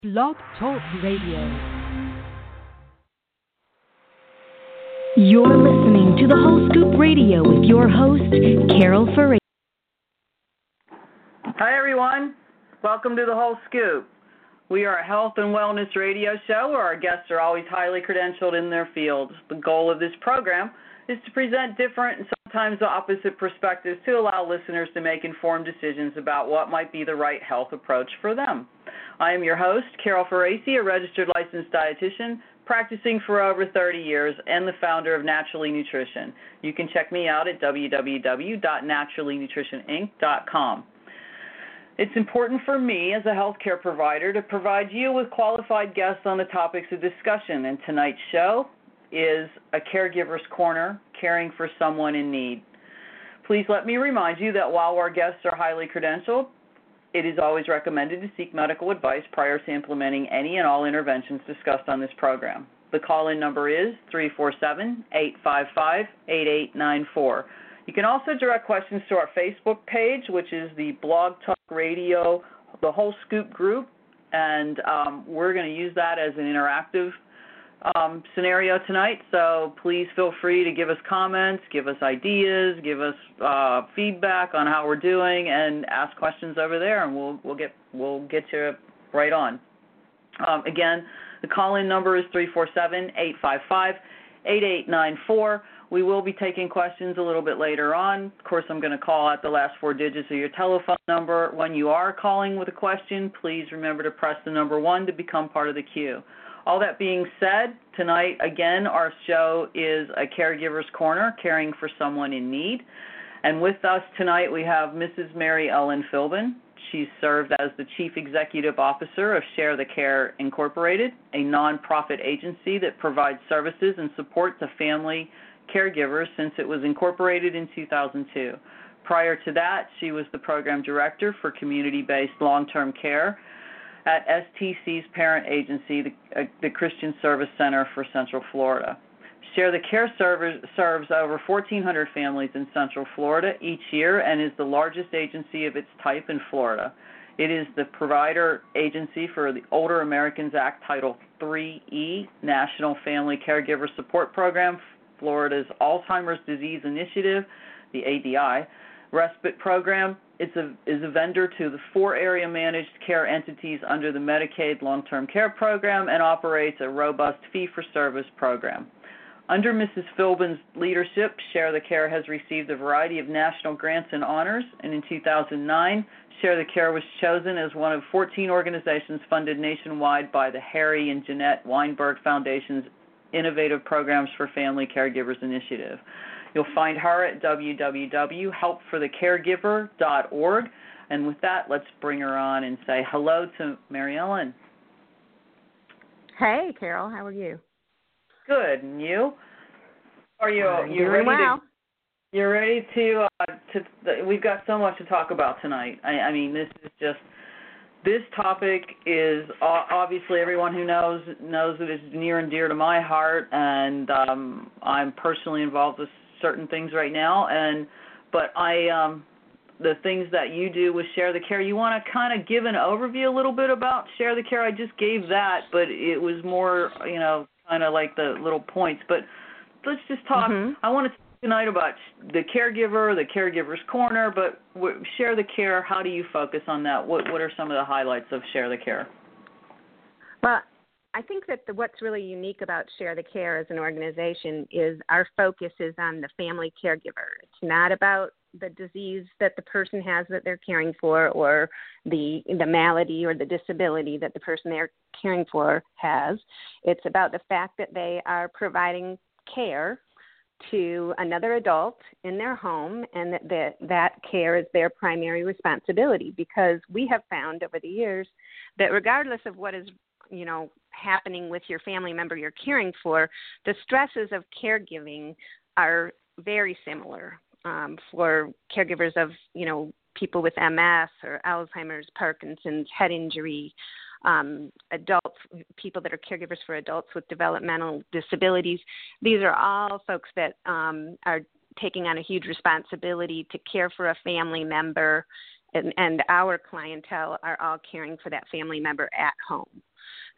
Blog Talk Radio. You're listening to the Whole Scoop Radio with your host, Carol Ferreira. Hi, everyone. Welcome to the Whole Scoop. We are a health and wellness radio show where our guests are always highly credentialed in their fields. The goal of this program is to present different and sometimes opposite perspectives to allow listeners to make informed decisions about what might be the right health approach for them. I am your host, Carol Ferraci, a registered licensed dietitian, practicing for over 30 years, and the founder of Naturally Nutrition. You can check me out at www.naturallynutritioninc.com. It's important for me as a healthcare provider to provide you with qualified guests on the topics of discussion, and tonight's show is a Caregiver's Corner, caring for someone in need. Please let me remind you that while our guests are highly credentialed, it is always recommended to seek medical advice prior to implementing any and all interventions discussed on this program. The call-in number is 347-855-8894. You can also direct questions to our Facebook page, which is the Blog Talk Radio, the Whole Scoop group, and we're going to use that as an interactive scenario tonight, so please feel free to give us comments, give us ideas, give us feedback on how we're doing, and ask questions over there, and we'll get you right on. Again, the call-in number is 347-855-8894. We will be taking questions a little bit later on. Of course, I'm going to call out the last four digits of your telephone number. When you are calling with a question, please remember to press the number 1 to become part of the queue. All that being said, tonight, again, our show is a Caregiver's Corner, caring for someone in need. And with us tonight, we have Mrs. Mary Ellen Philbin. She's served as the Chief Executive Officer of Share the Care Incorporated, a nonprofit agency that provides services and support to family caregivers since it was incorporated in 2002. Prior to that, she was the Program Director for Community-Based Long-Term Care at STC's parent agency, the Christian Service Center for Central Florida. Share the Care serves over 1,400 families in Central Florida each year and is the largest agency of its type in Florida. It is the provider agency for the Older Americans Act Title III-E National Family Caregiver Support Program, Florida's Alzheimer's Disease Initiative, the ADI, Respite Program. Is a vendor to the 4 area managed care entities under the Medicaid Long-Term Care Program and operates a robust fee-for-service program. Under Mrs. Philbin's leadership, Share the Care has received a variety of national grants and honors, and in 2009, Share the Care was chosen as one of 14 organizations funded nationwide by the Harry and Jeanette Weinberg Foundation's Innovative Programs for Family Caregivers Initiative. You'll find her at www.helpforthecaregiver.org. And with that, let's bring her on and say hello to Mary Ellen. Hey, Carol. How are you? Good. And you? Are you? You ready? Well. You're ready to we've got so much to talk about tonight. I mean, this topic is obviously everyone who knows that it's near and dear to my heart, and I'm personally involved with certain things right now, but the things that you do with Share the Care, you want to kind of give an overview a little bit about Share the Care? I just gave that, but it was more, kind of like the little points. But let's just talk. Mm-hmm. I want to talk tonight about the caregiver, the Caregiver's Corner, but Share the Care, how do you focus on that? What are some of the highlights of Share the Care? Well, I think that what's really unique about Share the Care as an organization is our focus is on the family caregiver. It's not about the disease that the person has that they're caring for, or the malady or the disability that the person they're caring for has. It's about the fact that they are providing care to another adult in their home, and that care is their primary responsibility, because we have found over the years that regardless of what is happening with your family member you're caring for, the stresses of caregiving are very similar for caregivers of, people with MS or Alzheimer's, Parkinson's, head injury, adults, people that are caregivers for adults with developmental disabilities. These are all folks that are taking on a huge responsibility to care for a family member, and our clientele are all caring for that family member at home.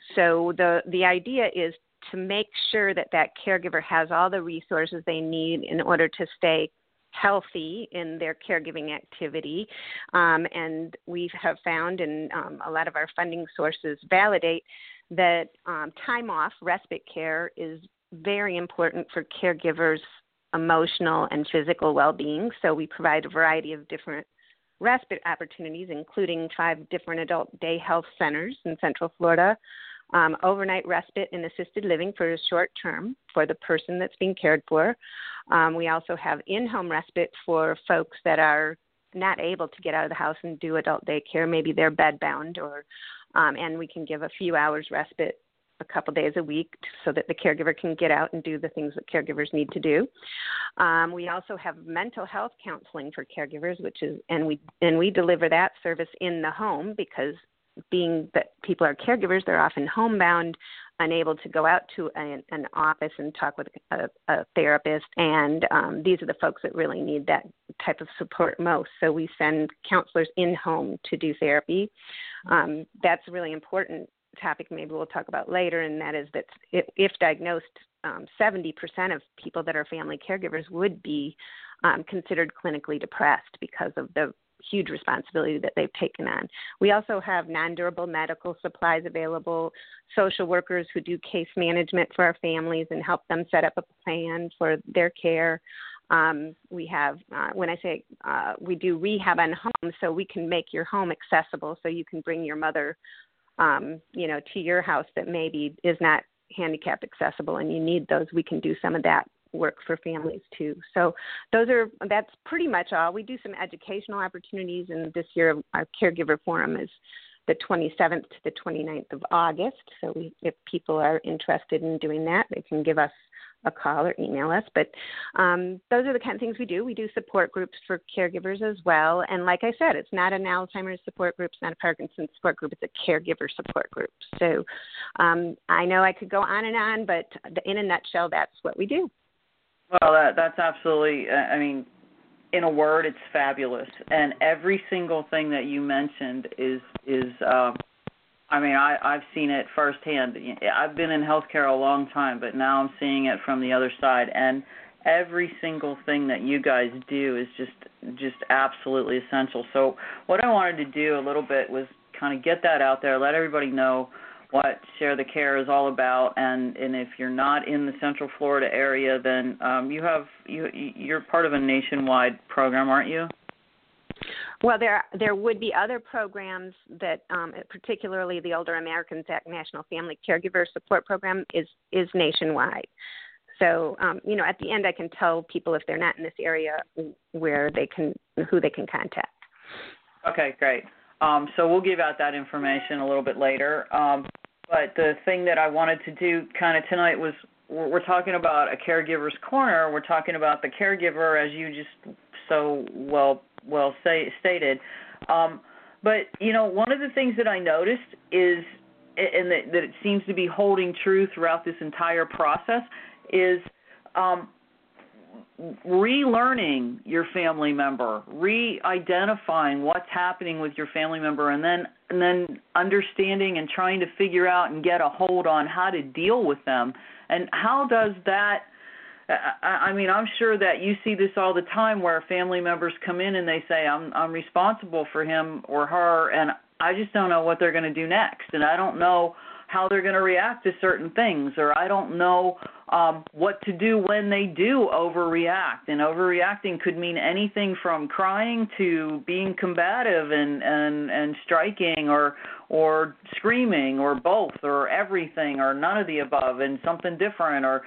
So the idea is to make sure that that caregiver has all the resources they need in order to stay healthy in their caregiving activity. And we have found, and a lot of our funding sources validate, that time off, respite care, is very important for caregivers' emotional and physical well-being. So we provide a variety of different respite opportunities, including 5 different adult day health centers in Central Florida, overnight respite and assisted living for a short term for the person that's being cared for. We also have in-home respite for folks that are not able to get out of the house and do adult daycare. Maybe they're bedbound, and we can give a few hours respite a couple days a week so that the caregiver can get out and do the things that caregivers need to do. We also have mental health counseling for caregivers, and we deliver that service in the home, because being that people are caregivers, they're often homebound, unable to go out to an office and talk with a therapist, and these are the folks that really need that type of support most. So we send counselors in-home to do therapy. That's a really important topic maybe we'll talk about later, and that is that if diagnosed, 70% of people that are family caregivers would be considered clinically depressed because of the huge responsibility that they've taken on. We also have non-durable medical supplies available, social workers who do case management for our families and help them set up a plan for their care. We have, when I say we do rehab on home, so we can make your home accessible, so you can bring your mother, to your house that maybe is not handicap accessible and you need those. We can do some of that work for families too. So that's pretty much all. We do some educational opportunities, and this year our caregiver forum is the 27th to the 29th of August. So if people are interested in doing that, they can give us a call or email us. But those are the kind of things we do. We do support groups for caregivers as well. And like I said, it's not an Alzheimer's support group. It's not a Parkinson's support group. It's a caregiver support group. So I know I could go on and on, but in a nutshell, that's what we do. Well, that's absolutely, in a word, it's fabulous. And every single thing that you mentioned is I've seen it firsthand. I've been in healthcare a long time, but now I'm seeing it from the other side. And every single thing that you guys do is just absolutely essential. So what I wanted to do a little bit was kind of get that out there, let everybody know what Share the Care is all about, and if you're not in the Central Florida area, then you're part of a nationwide program, aren't you? Well, there would be other programs that, particularly the Older Americans Act National Family Caregiver Support Program is nationwide. So, at the end, I can tell people if they're not in this area who they can contact. Okay, great. So we'll give out that information a little bit later. But the thing that I wanted to do kind of tonight was we're talking about a caregiver's corner. We're talking about the caregiver, as you just so well stated. But, one of the things that I noticed is, and that it seems to be holding true throughout this entire process, is relearning your family member, re-identifying what's happening with your family member, and then understanding and trying to figure out and get a hold on how to deal with them. And how does that, I'm sure that you see this all the time where family members come in and they say, I'm responsible for him or her, and I just don't know what they're going to do next, and I don't know how they're going to react to certain things, or I don't know what to do when they do overreact. And overreacting could mean anything from crying to being combative and striking or screaming or both or everything or none of the above and something different or,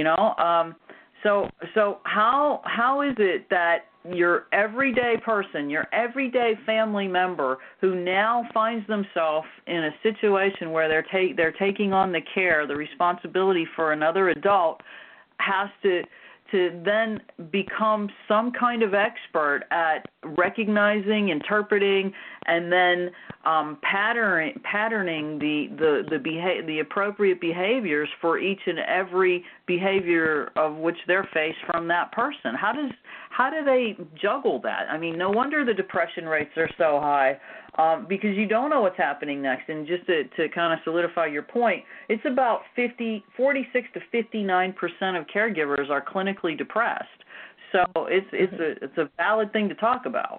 So how is it that your everyday person, your everyday family member who now finds themselves in a situation where they're taking on the care, the responsibility for another adult, has to then become some kind of expert at recognizing, interpreting, and then patterning the appropriate behaviors for each and every behavior of which they're faced from that person. how do they juggle that? I mean, no wonder the depression rates are so high, because you don't know what's happening next. And just to kind of solidify your point, it's about 46 to 59% of caregivers are clinically depressed. So it's a valid thing to talk about.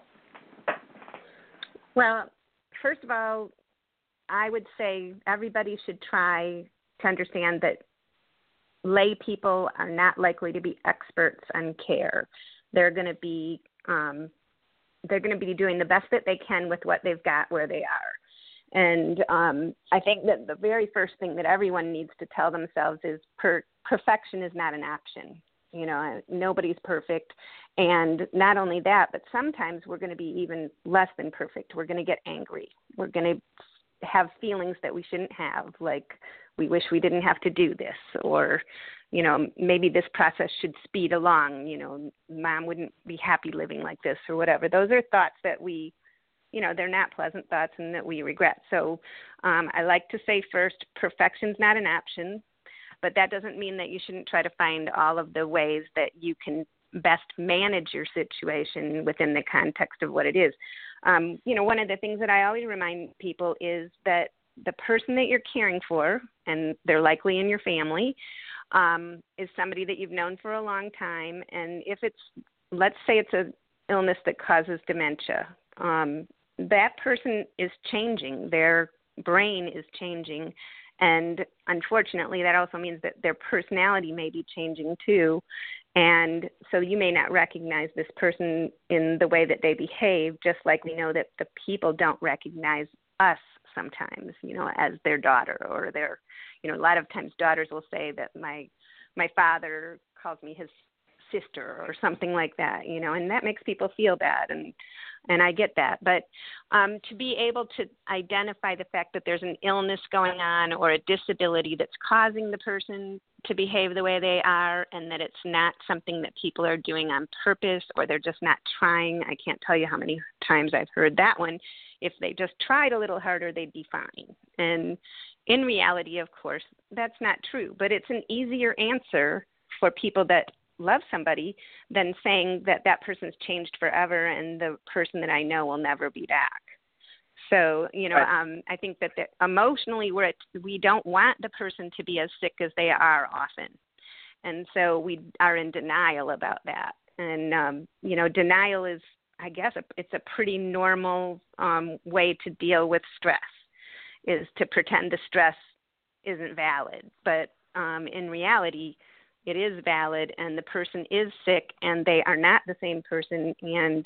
Well, first of all, I would say everybody should try to understand that lay people are not likely to be experts on care. They're going to be doing the best that they can with what they've got where they are. And I think that the very first thing that everyone needs to tell themselves is perfection is not an option. You know, nobody's perfect. And not only that, but sometimes we're going to be even less than perfect. We're going to get angry. We're going to have feelings that we shouldn't have, like we wish we didn't have to do this, or, you know, maybe this process should speed along, you know, Mom wouldn't be happy living like this or whatever. Those are thoughts that we, you know, they're not pleasant thoughts and that we regret. So I like to say first, perfection's not an option, but that doesn't mean that you shouldn't try to find all of the ways that you can best manage your situation within the context of what it is. You know, one of the things that I always remind people is that the person that you're caring for, and they're likely in your family, is somebody that you've known for a long time. And if it's, let's say it's an illness that causes dementia, that person is changing. Their brain is changing. And unfortunately, that also means that their personality may be changing too. And so you may not recognize this person in the way that they behave, just like we know that the people don't recognize us sometimes, you know, as their daughter or their, you know, a lot of times daughters will say that my father calls me his sister or something like that, you know, and that makes people feel bad. And I get that. But to be able to identify the fact that there's an illness going on or a disability that's causing the person to behave the way they are, and that it's not something that people are doing on purpose or they're just not trying. I can't tell you how many times I've heard that one. If they just tried a little harder, they'd be fine. And in reality, of course, that's not true. But it's an easier answer for people that love somebody than saying that that person's changed forever and the person that I know will never be back. So, you know, right. I think that emotionally we don't want the person to be as sick as they are often. And so we are in denial about that. And, you know, denial is, I guess, it's a pretty normal way to deal with stress, is to pretend the stress isn't valid. But in reality, it is valid, and the person is sick, and they are not the same person. And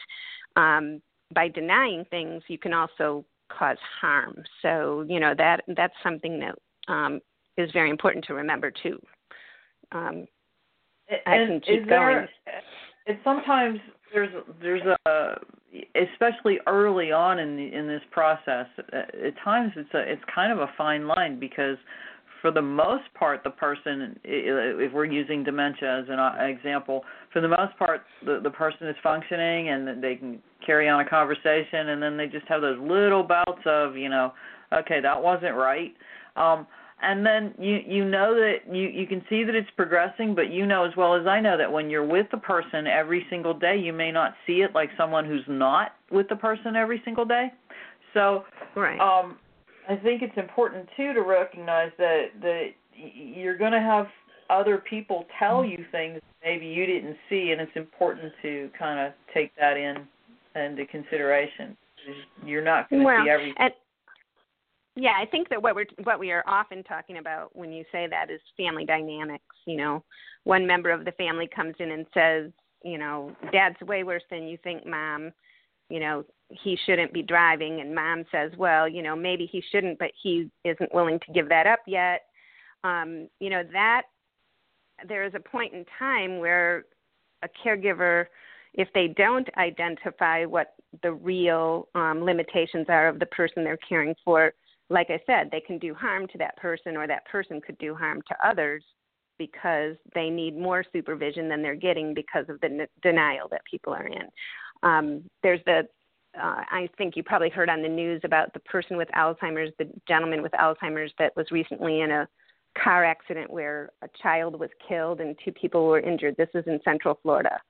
by denying things, you can also cause harm. So, you know, that's something that is very important to remember too. I can keep going. And sometimes there's a, especially early on in this process, at times it's kind of a fine line, because for the most part, the person, if we're using dementia as an example, for the most part, the person is functioning and they can carry on a conversation, and then they just have those little bouts of, you know, okay, that wasn't right. And then you know that you can see that it's progressing, but you know as well as I know that when you're with the person every single day, you may not see it like someone who's not with the person every single day. So right. I think it's important, too, to recognize that you're going to have other people tell you things maybe you didn't see, and it's important to kind of take that into consideration. You're not going to see everything. Yeah, I think that what we are often talking about when you say that is family dynamics. You know, one member of the family comes in and says, you know, Dad's way worse than you think, Mom. You know, he shouldn't be driving. And Mom says, well, you know, maybe he shouldn't, but he isn't willing to give that up yet. You know, that there is a point in time where a caregiver, if they don't identify what the real limitations are of the person they're caring for, like I said, they can do harm to that person, or that person could do harm to others because they need more supervision than they're getting because of the denial that people are in. There's I think you probably heard on the news about the person with Alzheimer's, the gentleman with Alzheimer's that was recently in a car accident where a child was killed and 2 people were injured. This is in Central Florida.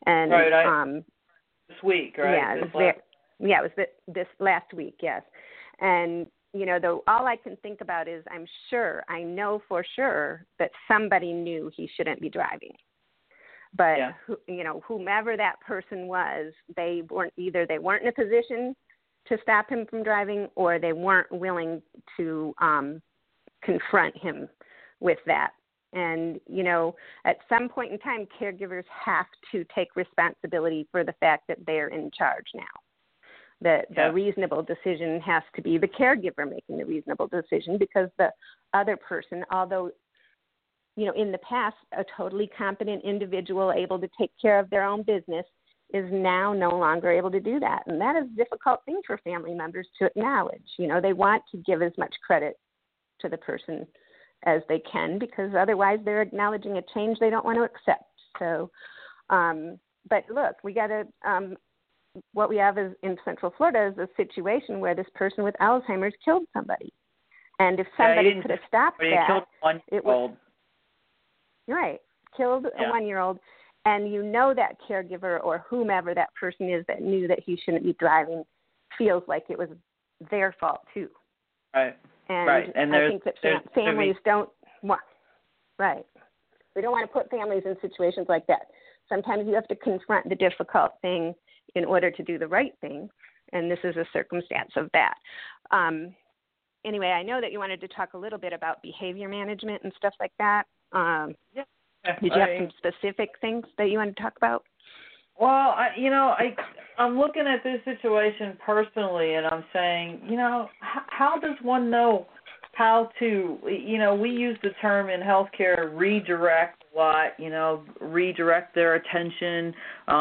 And this week, right? Yeah, it was this last week, yes. And all I can think about is I know for sure that somebody knew he shouldn't be driving. But whomever that person was, they weren't in a position to stop him from driving, or they weren't willing to confront him with that. And, at some point in time, caregivers have to take responsibility for the fact that they're in charge now. The reasonable decision has to be the caregiver making the reasonable decision, because the other person, although, in the past, a totally competent individual able to take care of their own business, is now no longer able to do that. And that is a difficult thing for family members to acknowledge. They want to give as much credit to the person as they can, because otherwise they're acknowledging a change they don't want to accept. So, but look, we got to, what we have is in Central Florida is a situation where this person with Alzheimer's killed somebody. And if somebody could have stopped that, killed a 1-year-old. Right, killed a 1-year-old. And that caregiver or whomever that person is that knew that he shouldn't be driving feels like it was their fault too. Right. And I think that families don't want. Right. We don't want to put families in situations like that. Sometimes you have to confront the difficult thing in order to do the right thing, and this is a circumstance of that. Anyway, I know that you wanted to talk a little bit about behavior management and stuff like that. Did you have some specific things that you wanted to talk about? Well, I'm looking at this situation personally, and I'm saying, how does one know how to, we use the term in healthcare redirect a lot, redirect their attention.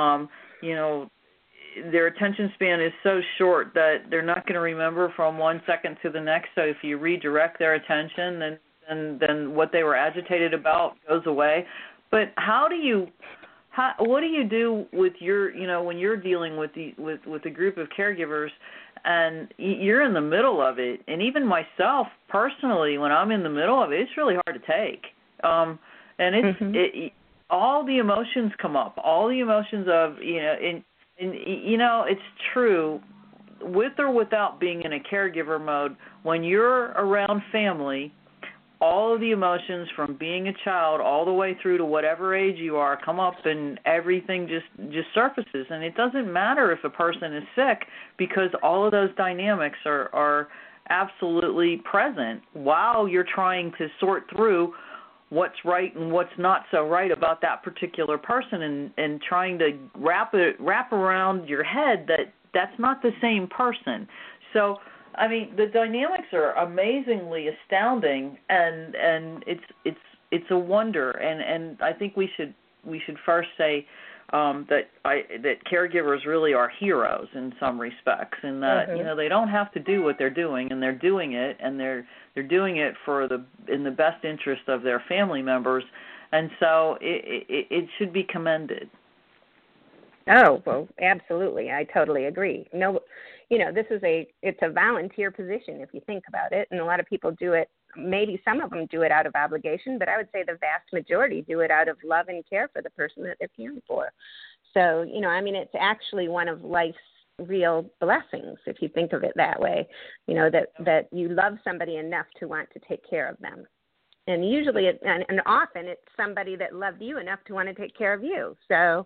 Their attention span is so short that they're not going to remember from 1 second to the next. So if you redirect their attention, then what they were agitated about goes away. But what do you do with your, when you're dealing with a group of caregivers and you're in the middle of it? And even myself personally, when I'm in the middle of it, it's really hard to take. And it's all the emotions come up, all the emotions of, it's true, with or without being in a caregiver mode, when you're around family, all of the emotions from being a child all the way through to whatever age you are come up, and everything just surfaces. And it doesn't matter if a person is sick, because all of those dynamics are absolutely present while you're trying to sort through what's right and what's not so right about that particular person, and trying to wrap around your head that that's not the same person. So, I mean, the dynamics are amazingly astounding, and it's a wonder. And I think we should first say that caregivers really are heroes in some respects, and that they don't have to do what they're doing, and they're doing it, and they're doing it in the best interest of their family members, and so it should be commended. Oh, well, absolutely. I totally agree. No, it's a volunteer position if you think about it, and a lot of people do it. Maybe some of them do it out of obligation, but I would say the vast majority do it out of love and care for the person that they're caring for. So, it's actually one of life's real blessings, if you think of it that way, that you love somebody enough to want to take care of them. And usually, and often, it's somebody that loved you enough to want to take care of you. So,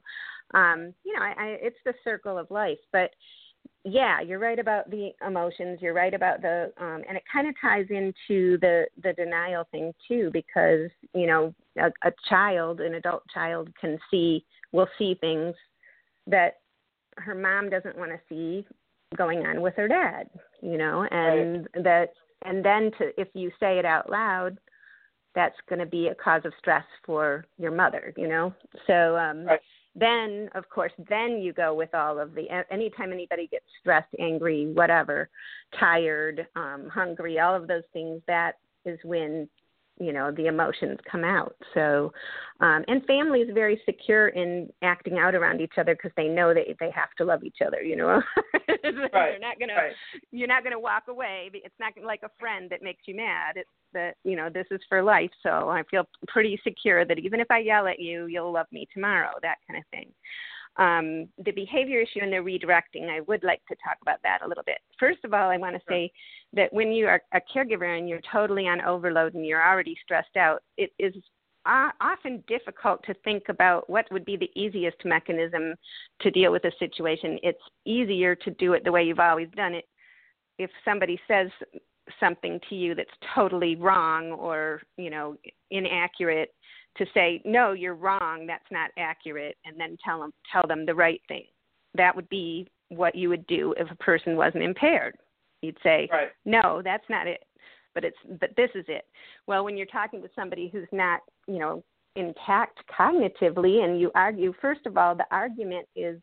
it's the circle of life. But, yeah, you're right about the emotions. You're right about and it kind of ties into the denial thing, too, because, a child, an adult child will see things that her mom doesn't want to see going on with her dad, and right. then if you say it out loud, that's going to be a cause of stress for your mother, So right. Then, of course, you go with all of anytime anybody gets stressed, angry, whatever, tired, hungry, all of those things, that is when, the emotions come out. So, and family is very secure in acting out around each other because they know that they have to love each other, Right. You're not gonna walk away. It's not like a friend that makes you mad. It's that, this is for life. So I feel pretty secure that even if I yell at you, you'll love me tomorrow, that kind of thing. The behavior issue and the redirecting, I would like to talk about that a little bit. First of all, I want to say that when you are a caregiver and you're totally on overload and you're already stressed out, it is often difficult to think about what would be the easiest mechanism to deal with a situation. It's easier to do it the way you've always done it. If somebody says something to you that's totally wrong or, inaccurate, to say, no, you're wrong, that's not accurate, and then tell them the right thing. That would be what you would do if a person wasn't impaired. You'd say, right. No, that's not it, but this is it. Well, when you're talking to somebody who's not, intact cognitively, and you argue, first of all, the argument is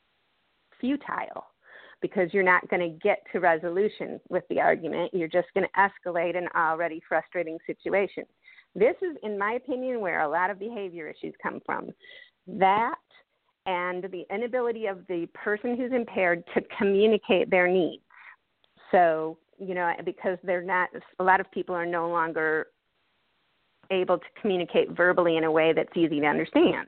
futile because you're not going to get to resolution with the argument. You're just going to escalate an already frustrating situation. This is, in my opinion, where a lot of behavior issues come from. That and the inability of the person who's impaired to communicate their needs. So, because a lot of people are no longer able to communicate verbally in a way that's easy to understand.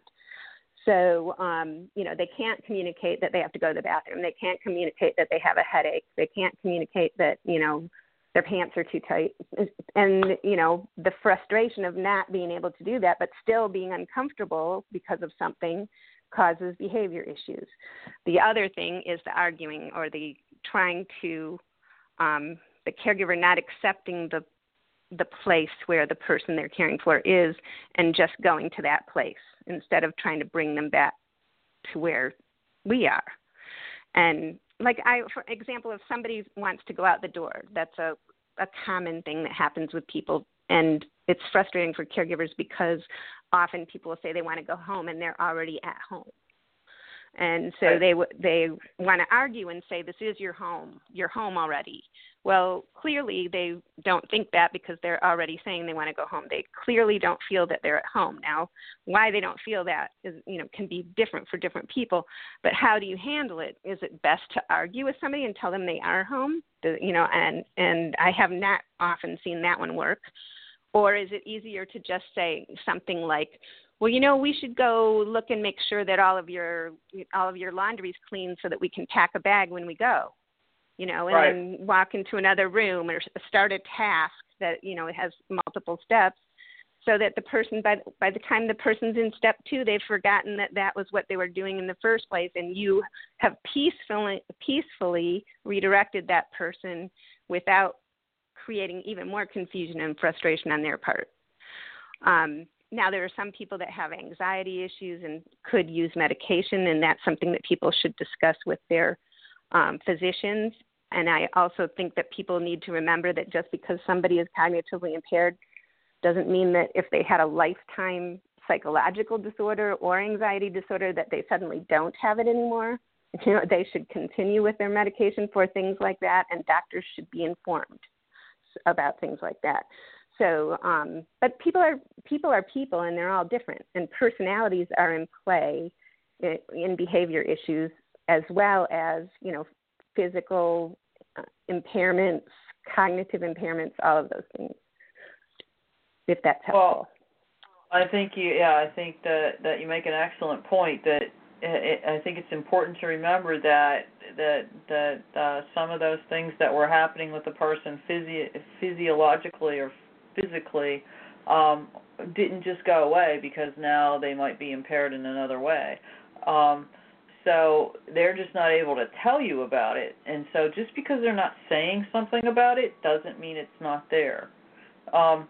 So, they can't communicate that they have to go to the bathroom. They can't communicate that they have a headache. They can't communicate that, their pants are too tight. And, the frustration of not being able to do that, but still being uncomfortable because of something causes behavior issues. The other thing is the arguing or the trying to, the caregiver not accepting the place where the person they're caring for is and just going to that place instead of trying to bring them back to where we are. And for example, if somebody wants to go out the door, that's a common thing that happens with people. And it's frustrating for caregivers because often people will say they want to go home and they're already at home. And so they want to argue and say, this is your home. You're home already. Well, clearly they don't think that because they're already saying they want to go home. They clearly don't feel that they're at home. Now, why they don't feel that is, can be different for different people. But how do you handle it? Is it best to argue with somebody and tell them they are home? And I have not often seen that one work. Or is it easier to just say something like, well, we should go look and make sure that all of your laundry's clean so that we can pack a bag when we go, and right. then walk into another room or start a task that, it has multiple steps so that the person, by the time the person's in step 2, they've forgotten that was what they were doing in the first place, and you have peacefully redirected that person without creating even more confusion and frustration on their part. Now, there are some people that have anxiety issues and could use medication, and that's something that people should discuss with their physicians. And I also think that people need to remember that just because somebody is cognitively impaired doesn't mean that if they had a lifetime psychological disorder or anxiety disorder that they suddenly don't have it anymore. They should continue with their medication for things like that, and doctors should be informed about things like that. So, but people are people, and they're all different, and personalities are in play in behavior issues as well as, physical impairments, cognitive impairments, all of those things, if that's helpful. Well, I think that you make an excellent point. That I think it's important to remember that some of those things that were happening with the person physiologically or physically didn't just go away because now they might be impaired in another way. So they're just not able to tell you about it. And so just because they're not saying something about it doesn't mean it's not there. Right.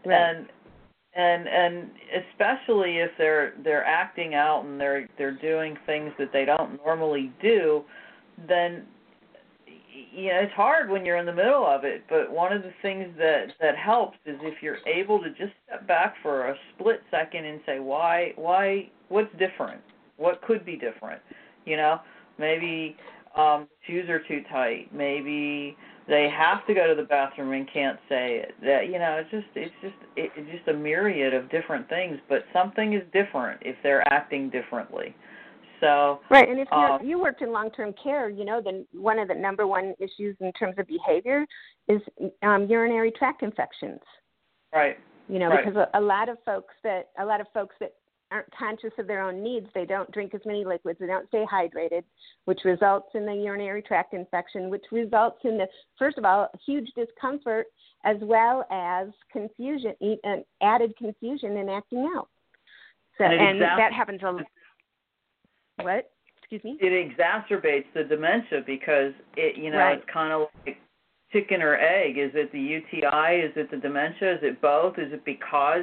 And especially if they're acting out and they're doing things that they don't normally do, then it's hard when you're in the middle of it. But one of the things that helps is if you're able to just step back for a split second and say, why, what's different? What could be different? Maybe shoes are too tight. Maybe they have to go to the bathroom and can't say it. That it's just a myriad of different things. But something is different if they're acting differently. So right, and if you worked in long-term care, then one of the number one issues in terms of behavior is urinary tract infections. Right. Because a lot of folks that aren't conscious of their own needs. They don't drink as many liquids. They don't stay hydrated, which results in the urinary tract infection, which results in first of all, huge discomfort as well as confusion, and added confusion and acting out. So, and that happens a lot. What? Excuse me? It exacerbates the dementia because right. It's kind of like chicken or egg. Is it the UTI? Is it the dementia? Is it both? Is it because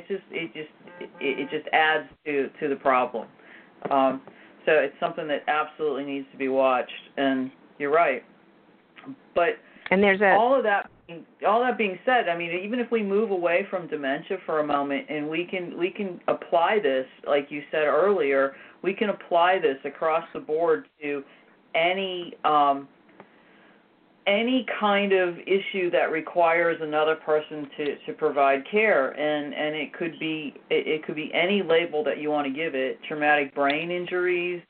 it just adds to the problem. So it's something that absolutely needs to be watched. And you're right. But all that being said, I mean, even if we move away from dementia for a moment and we can apply this, like you said earlier, we can apply this across the board to any kind of issue that requires another person to provide care, and it could be any label that you want to give it: traumatic brain injuries,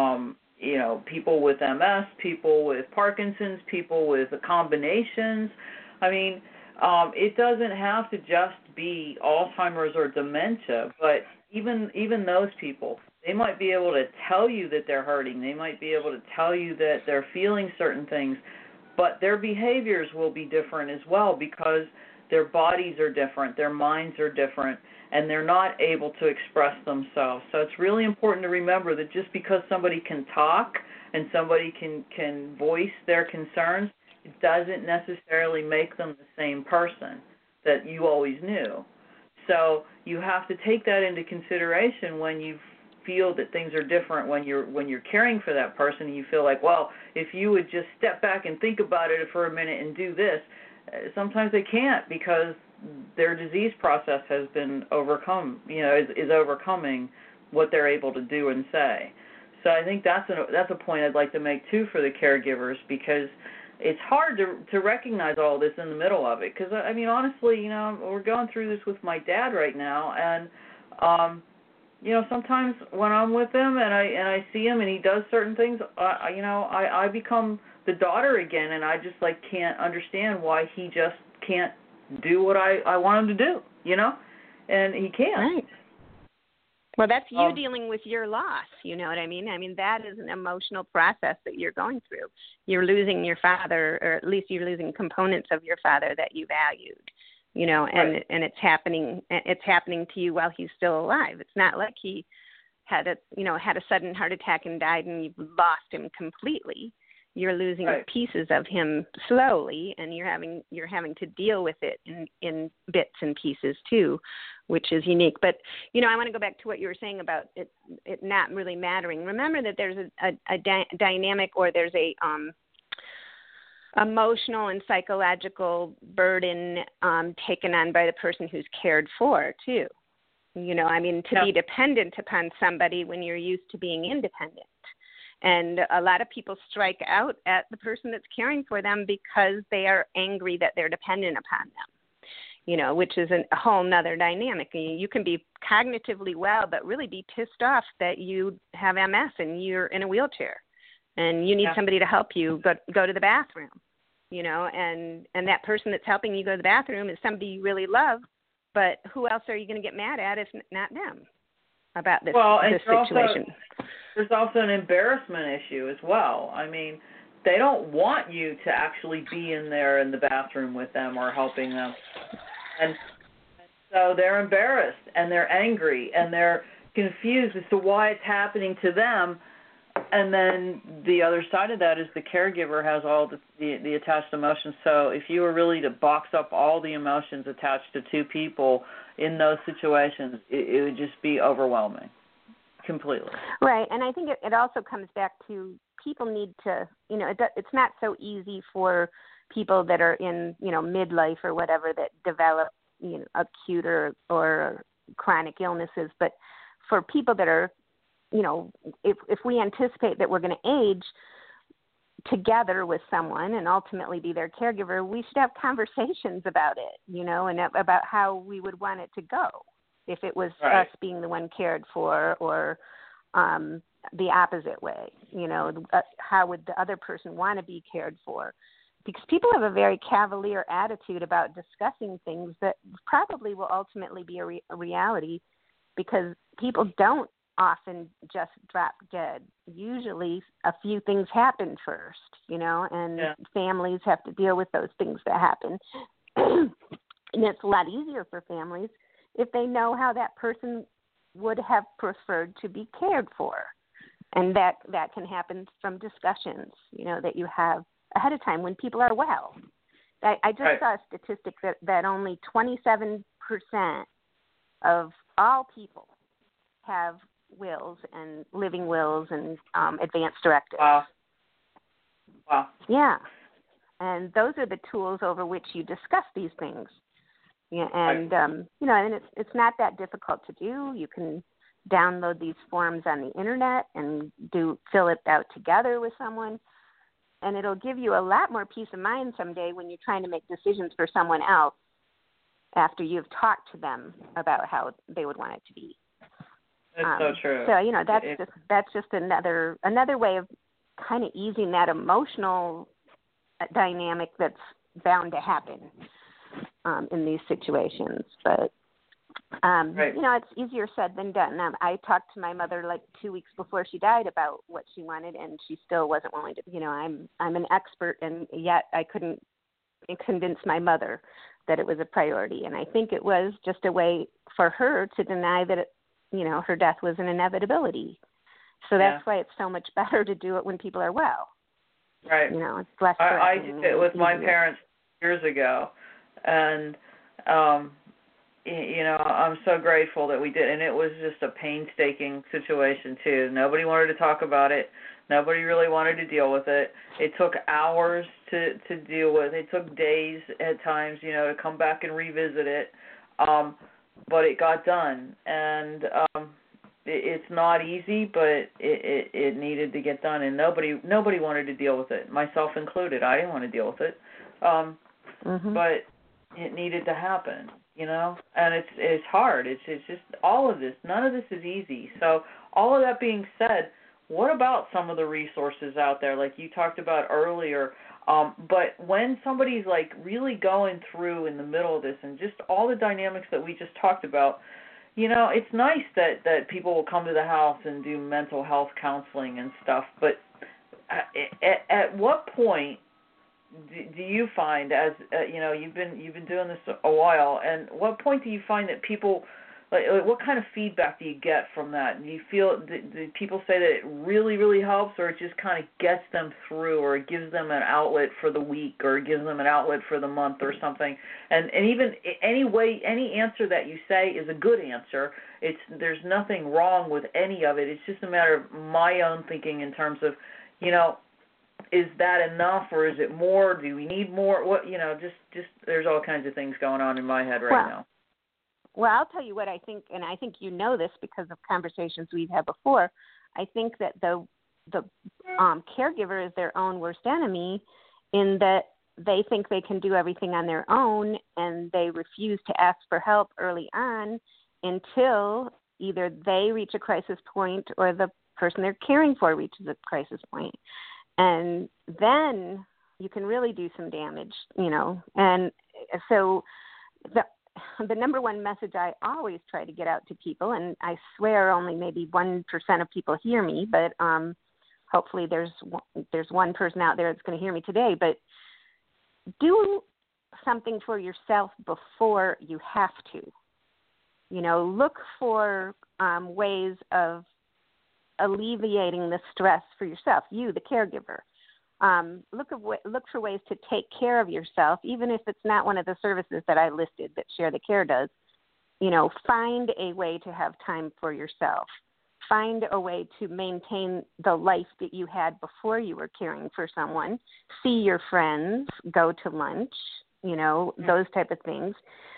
people with MS, people with Parkinson's, people with combinations. I mean, it doesn't have to just be Alzheimer's or dementia, but even those people, they might be able to tell you that they're hurting. They might be able to tell you that they're feeling certain things, but their behaviors will be different as well because their bodies are different, their minds are different, and they're not able to express themselves. So it's really important to remember that just because somebody can talk and somebody can voice their concerns, it doesn't necessarily make them the same person that you always knew. So you have to take that into consideration when you feel that things are different, when you're caring for that person and you feel like, well, if you would just step back and think about it for a minute and do this. Sometimes they can't because their disease process has been overcome, is overcoming what they're able to do and say. So I think that's a point I'd like to make too for the caregivers, because it's hard to recognize all this in the middle of it. Because I mean, honestly, we're going through this with my dad right now, and sometimes when I'm with him and I see him and he does certain things, I become the daughter again, and I just can't understand why he just can't do what I want him to do, and he can't. Right. Well, that's you dealing with your loss, you know what I mean? I mean, that is an emotional process that you're going through. You're losing your father, or at least you're losing components of your father that you valued, right. and it's happening to you while he's still alive. It's not like he had a sudden heart attack and died and you've lost him completely. You're losing right. pieces of him slowly, and you're having to deal with it in bits and pieces too, which is unique. But I want to go back to what you were saying about it not really mattering. Remember that there's a dynamic, or there's a emotional and psychological burden taken on by the person who's cared for too. To be dependent upon somebody when you're used to being independent. And a lot of people strike out at the person that's caring for them because they are angry that they're dependent upon them, which is a whole nother dynamic. You can be cognitively well, but really be pissed off that you have MS and you're in a wheelchair and you need somebody to help you go to the bathroom, and that person that's helping you go to the bathroom is somebody you really love, but who else are you going to get mad at if not them about this situation? There's also an embarrassment issue as well. I mean, they don't want you to actually be in there in the bathroom with them or helping them. And so they're embarrassed and they're angry and they're confused as to why it's happening to them. And then the other side of that is the caregiver has all the attached emotions. So if you were really to box up all the emotions attached to two people in those situations, it would just be overwhelming. Completely. Right, and I think it also comes back to people need to, it's not so easy for people that are in, midlife or whatever that develop, acute or chronic illnesses, but for people that are, if we anticipate that we're going to age together with someone and ultimately be their caregiver, we should have conversations about it, and about how we would want it to go. If it was us being the one cared for, or the opposite way, how would the other person want to be cared for? Because people have a very cavalier attitude about discussing things that probably will ultimately be a reality because people don't often just drop dead. Usually a few things happen first, and families have to deal with those things that happen. And it's a lot easier for families if they know how that person would have preferred to be cared for. And that can happen from discussions, that you have ahead of time when people are well. I just saw a statistic that only 27% of all people have wills and living wills and advance directives. Wow. Yeah. And those are the tools over which you discuss these things. Yeah, and, and it's not that difficult to do. You can download these forms on the internet and fill it out together with someone. And it'll give you a lot more peace of mind someday when you're trying to make decisions for someone else after you've talked to them about how they would want it to be. It's so true. So, that's just another way of kind of easing that emotional dynamic that's bound to happen in these situations. But, it's easier said than done. I talked to my mother like 2 weeks before she died about what she wanted, and she still wasn't willing to. I'm an expert, and yet I couldn't convince my mother that it was a priority. And I think it was just a way for her to deny that her death was an inevitability. So that's why it's so much better to do it when people are well. Right. It's less I threatening. did it with my parents years ago, and I'm so grateful that we did. And it was just a painstaking situation too. Nobody wanted to talk about it. Nobody really wanted to deal with it. It took hours to deal with. It took days at times, to come back and revisit it. But it got done, and it's not easy, but it needed to get done, and nobody wanted to deal with it, myself included. I didn't want to deal with it, but it needed to happen, and it's hard. It's just all of this. None of this is easy. So all of that being said, what about some of the resources out there, like you talked about earlier? But when somebody's like really going through in the middle of this and just all the dynamics that we just talked about, it's nice that people will come to the house and do mental health counseling and stuff. But at what point do you find, as you've been doing this a while, and what point do you find that people, like what kind of feedback do you get from that? Do you feel, do people say that it really, really helps, or it just kind of gets them through, or it gives them an outlet for the week, or it gives them an outlet for the month or something? And even any answer that you say is a good answer. There's nothing wrong with any of it. It's just a matter of my own thinking in terms of, is that enough, or is it more? Do we need more? What, just there's all kinds of things going on in my head right now. Well, I'll tell you what I think, and I think this because of conversations we've had before. I think that the caregiver is their own worst enemy, in that they think they can do everything on their own, and they refuse to ask for help early on until either they reach a crisis point or the person they're caring for reaches a crisis point. And then you can really do some damage, And so the number one message I always try to get out to people, and I swear only maybe 1% of people hear me, but hopefully there's one person out there that's going to hear me today, but do something for yourself before you have to. Look for ways of alleviating the stress for yourself, you, the caregiver. Look for ways to take care of yourself, even if it's not one of the services that I listed that Share the Care does. Find a way to have time for yourself. Find a way to maintain the life that you had before you were caring for someone. See your friends, go to lunch, those type of things.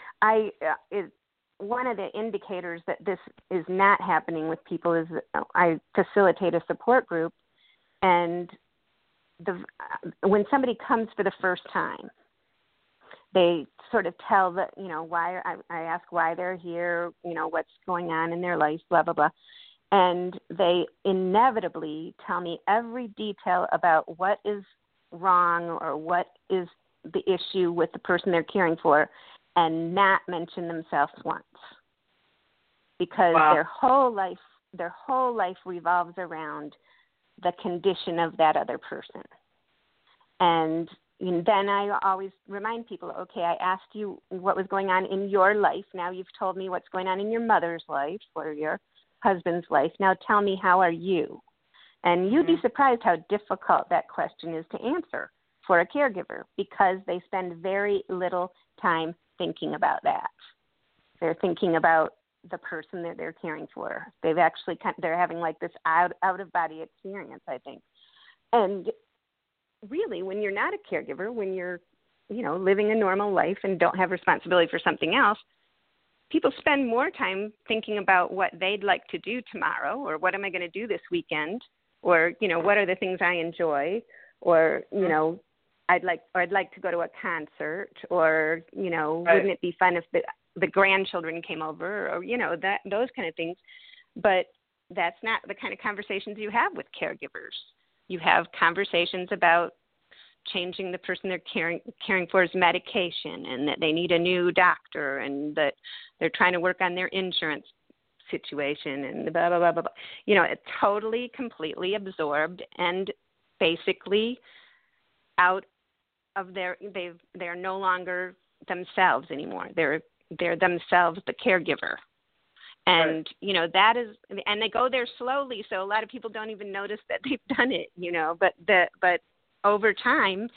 One of the indicators that this is not happening with people is I facilitate a support group, and when somebody comes for the first time, they sort of tell why. I ask why they're here, what's going on in their life, blah blah blah, and they inevitably tell me every detail about what is wrong or what is the issue with the person they're caring for, and not mention themselves once. because Wow. their whole life revolves around the condition of that other person. And then I always remind people, okay, I asked you what was going on in your life. Now you've told me what's going on in your mother's life or your husband's life. Now tell me, how are you? And you'd be surprised how difficult that question is to answer for a caregiver, because they spend very little time thinking about that. They're thinking about the person that they're caring for. They're having like this out of body experience, I think. And really, when you're not a caregiver, when you're, living a normal life and don't have responsibility for something else, people spend more time thinking about what they'd like to do tomorrow, or what am I going to do this weekend, or, what are the things I enjoy, or, I'd like to go to a concert, or, Right. wouldn't it be fun if the grandchildren came over, or, those kind of things. But that's not the kind of conversations you have with caregivers. You have conversations about changing the person they're caring for's medication, and that they need a new doctor, and that they're trying to work on their insurance situation, and blah, blah, blah, blah, blah. It's totally, completely absorbed and basically out of they're no longer themselves anymore. They're themselves the caregiver. And, right. That is, and they go there slowly, so a lot of people don't even notice that they've done it, but over time,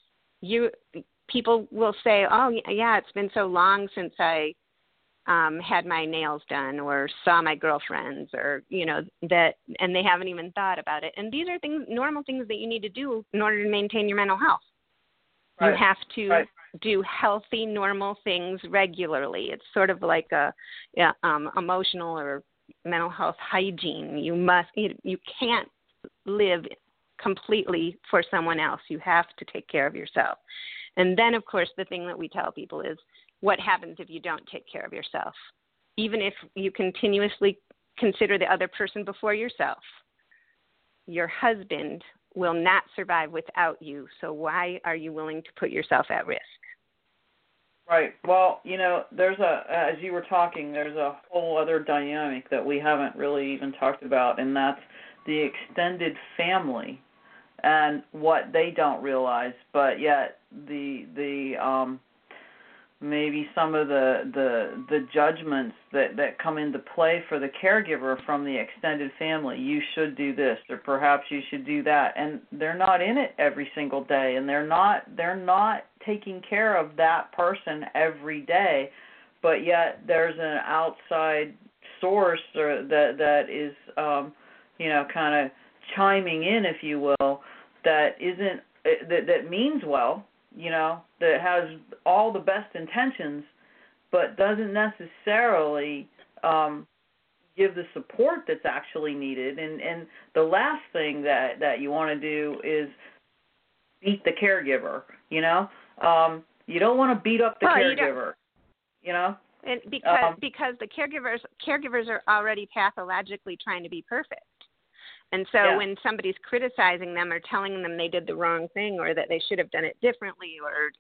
people will say, oh, yeah, it's been so long since I had my nails done, or saw my girlfriends, or, that, and they haven't even thought about it. And these are normal things that you need to do in order to maintain your mental health. Right. You have to Right. do healthy, normal things regularly. It's sort of like a emotional or mental health hygiene. You can't live completely for someone else. You have to take care of yourself. And then, of course, the thing that we tell people is, what happens if you don't take care of yourself? Even if you continuously consider the other person before yourself, your husband will not survive without you. So why are you willing to put yourself at risk? Right. Well, as you were talking, there's a whole other dynamic that we haven't really even talked about, and that's the extended family and what they don't realize, but yet the maybe some of the judgments that come into play for the caregiver from the extended family. You should do this, or perhaps you should do that, and they're not in it every single day, and they're not taking care of that person every day, but yet there's an outside source that is kind of chiming in, if you will, that means well, that has all the best intentions, but doesn't necessarily give the support that's actually needed. And the last thing that you want to do is beat the caregiver. You don't want to beat up the caregiver. And because the caregivers are already pathologically trying to be perfect. And so when somebody's criticizing them or telling them they did the wrong thing, or that they should have done it differently, or,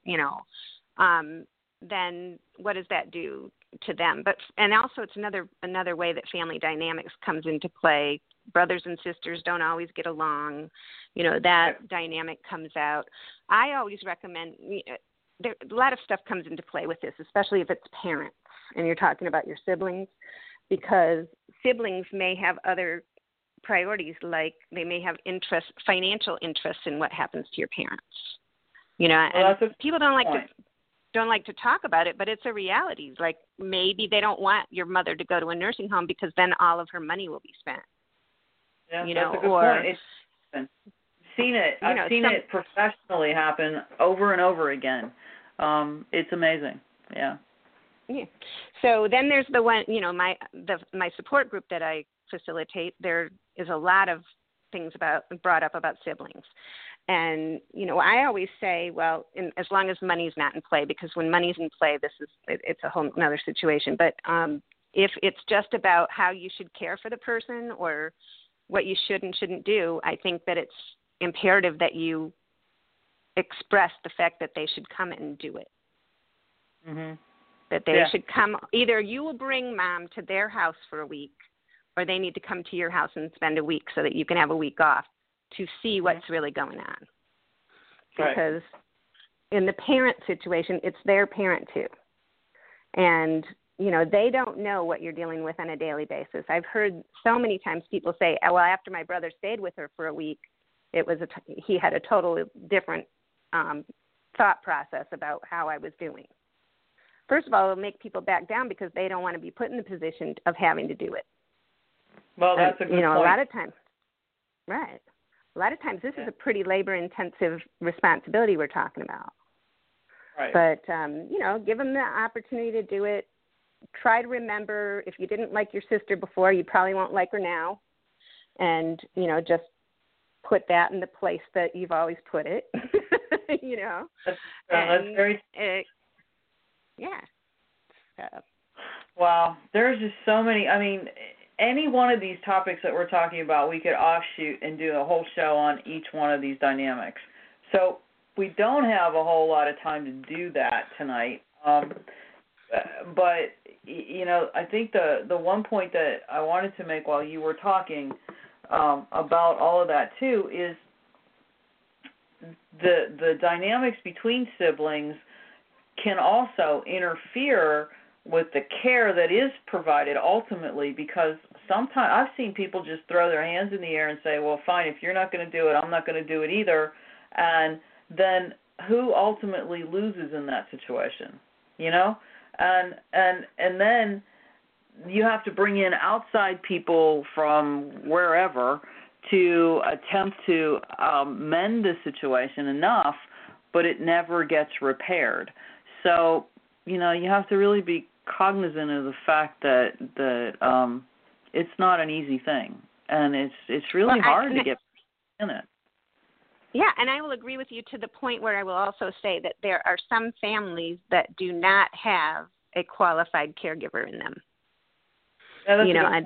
then what does that do to them? And also it's another way that family dynamics comes into play. Brothers and sisters don't always get along. That dynamic comes out. I always recommend, a lot of stuff comes into play with this, especially if it's parents and you're talking about your siblings, because siblings may have other priorities, like they may have financial interests in what happens to your parents. And people don't like to talk about it, but it's a reality. Like, maybe they don't want your mother to go to a nursing home because then all of her money will be spent. Yeah, that's a good point. I've seen it professionally happen over and over again. It's amazing. Yeah. Yeah. So then there's the one, my support group that I facilitate. There is a lot of things brought up about siblings. And, I always say, well, as long as money's not in play, because when money's in play, it's a whole other situation. But if it's just about how you should care for the person or what you should and shouldn't do, I think that it's imperative that you express the fact that they should come and do it. Mhm. that they should come. Either you will bring mom to their house for a week, or they need to come to your house and spend a week so that you can have a week off to see what's really going on. Because in the parent situation, it's their parent too. And, you know, they don't know what you're dealing with on a daily basis. I've heard so many times people say, well, after my brother stayed with her for a week, he had a totally different thought process about how I was doing. First of all, it'll make people back down because they don't want to be put in the position of having to do it. Well, that's a good point. A lot of times, right. A lot of times this is a pretty labor-intensive responsibility we're talking about. Right. But, you know, give them the opportunity to do it. Try to remember, if you didn't like your sister before, you probably won't like her now. And, you know, just put that in the place that you've always put it, you know. That's very... yeah. So. Wow. There's just so many. I mean, any one of these topics that we're talking about, we could offshoot and do a whole show on each one of these dynamics. So we don't have a whole lot of time to do that tonight. But, you know, I think the one point that I wanted to make while you were talking about all of that, too, is the dynamics between siblings can also interfere with the care that is provided ultimately, because sometimes I've seen people just throw their hands in the air and say, well, fine, if you're not going to do it, I'm not going to do it either. And then who ultimately loses in that situation, you know? And then you have to bring in outside people from wherever to attempt to mend the situation enough, but it never gets repaired. So, you know, you have to really be cognizant of the fact that it's not an easy thing, and it's really hard to get in it. Yeah, and I will agree with you to the point where I will also say that there are some families that do not have a qualified caregiver in them. Yeah, you know, and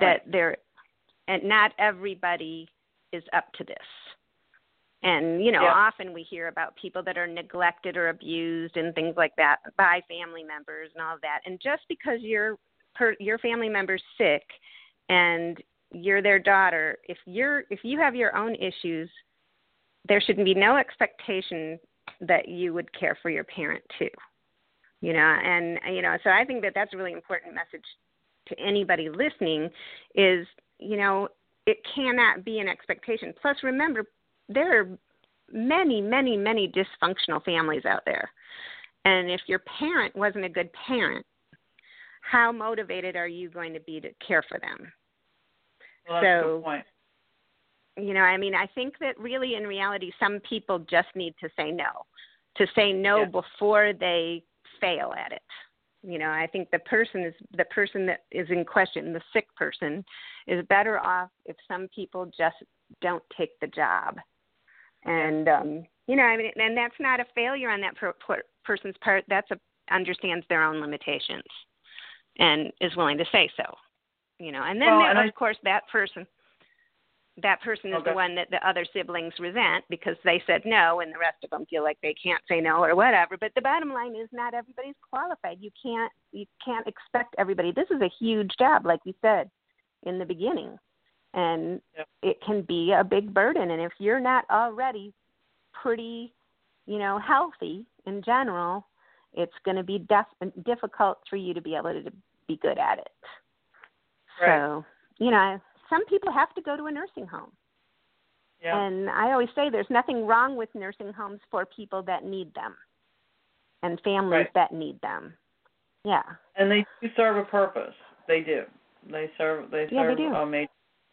not everybody is up to this. And, you know, often we hear about people that are neglected or abused and things like that by family members and all of that. And just because your family member's sick and you're their daughter, if you have your own issues, there should be no expectation that you would care for your parent too. You know, and, you know, so I think that that's a really important message to anybody listening is, you know, it cannot be an expectation. Plus, remember, there are many, many, many dysfunctional families out there. And if your parent wasn't a good parent, how motivated are you going to be to care for them? Well, that's a good point. You know, I mean, I think that really in reality, some people just need to say no before they fail at it. You know, I think the person that is in question, the sick person, is better off if some people just don't take the job. And, you know, I mean, and that's not a failure on that person's part. Understands their own limitations and is willing to say so. You know, and then of course that person is the one that the other siblings resent because they said no, and the rest of them feel like they can't say no or whatever. But the bottom line is not everybody's qualified. You can't expect everybody. This is a huge job, like you said in the beginning, and it can be a big burden. And if you're not already pretty, you know, healthy in general, it's going to be difficult for you to be able to be good at it. Right. So, you know, some people have to go to a nursing home. Yeah. And I always say there's nothing wrong with nursing homes for people that need them and families that need them. Yeah. And they do serve a purpose. They do. They serve they do. a major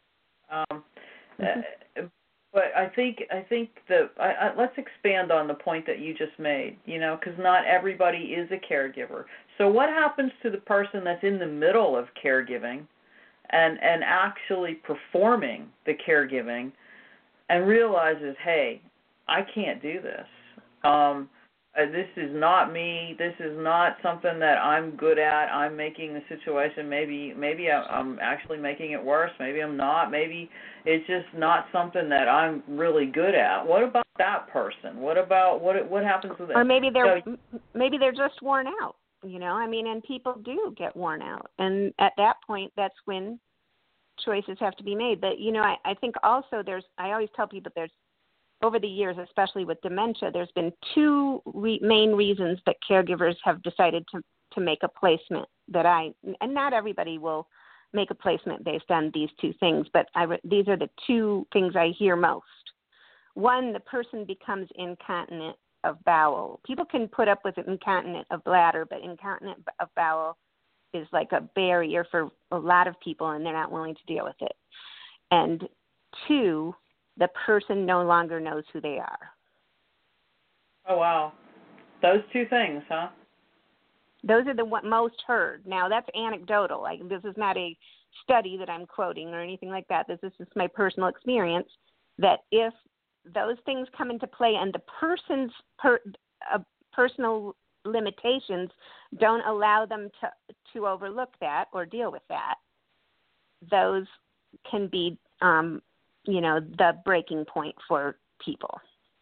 but I think that let's expand on the point that you just made, you know, because not everybody is a caregiver. So what happens to the person that's in the middle of caregiving and actually performing the caregiving and realizes, hey, I can't do this. This is not me. This is not something that I'm good at. I'm making the situation, maybe I'm actually making it worse. Maybe I'm not. Maybe it's just not something that I'm really good at. What about that person? What happens with them? Or maybe they're just worn out. And people do get worn out. And at that point, that's when choices have to be made. But, I think also I always tell people over the years, especially with dementia, there's been two main reasons that caregivers have decided to make a placement and not everybody will make a placement based on these two things, but these are the two things I hear most. One, the person becomes incontinent of bowel. People can put up with incontinent of bladder, but incontinent of bowel is like a barrier for a lot of people, and they're not willing to deal with it. And two, the person no longer knows who they are. Oh, wow. Those two things, huh? Those are the most heard. Now, that's anecdotal. This is not a study that I'm quoting or anything like that. This is just my personal experience, that if those things come into play and the person's personal limitations don't allow them to overlook that or deal with that, those can be, the breaking point for people.